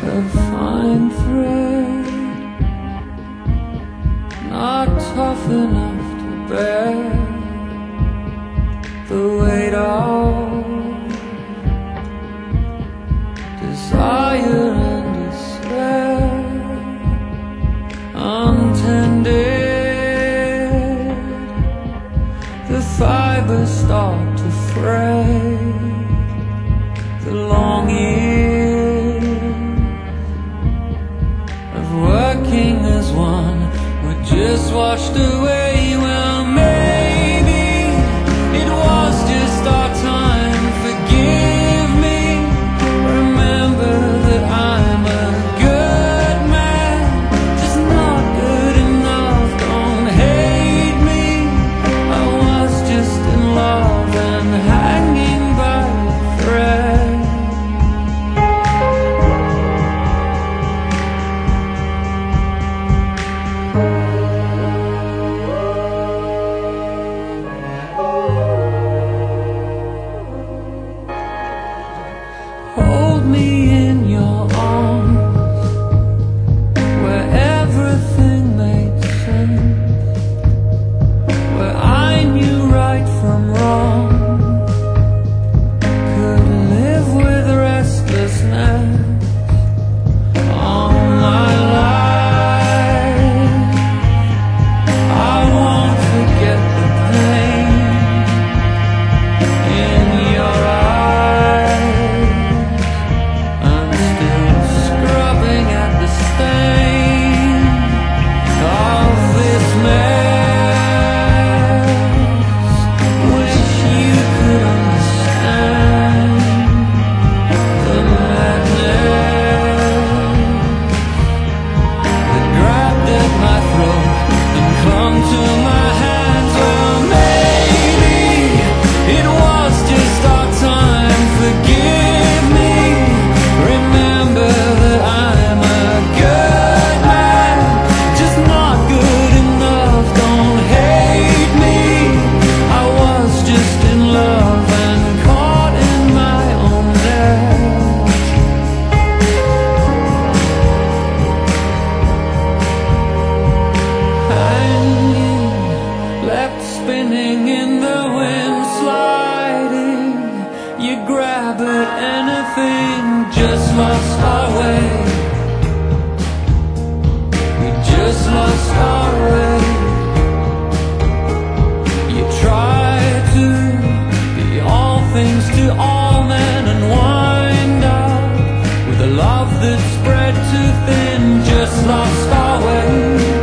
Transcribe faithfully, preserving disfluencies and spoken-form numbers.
a fine thread, not tough enough to bear the weight of desire and despair. Untended, the fibers start to fray. The long years of working as one were just washed away. Well, maybe it was just our time. Forgive me, remember that I'm a good man, just not good enough. Don't hate me, I was just in love and hanging by a thread. Hold me in your arms, where everything made sense, where I knew right from wrong, could live with restlessness all my life. I won't forget the pain in your eyes. I'm still scrubbing at the stain of this mess. Wish you could understand the madness that grabbed at my throat and clung to my hands. Well, maybe it was just our time. Forgive me, remember that I'm a good man, just not good enough. Don't hate me, I was just in love and caught in my own net. Hanging, left spinning in the wind, sliding. You grab at anything, just lost our way. We just lost our way. You try to be all things to all men and wind up with a love that spread too thin. Just lost our way.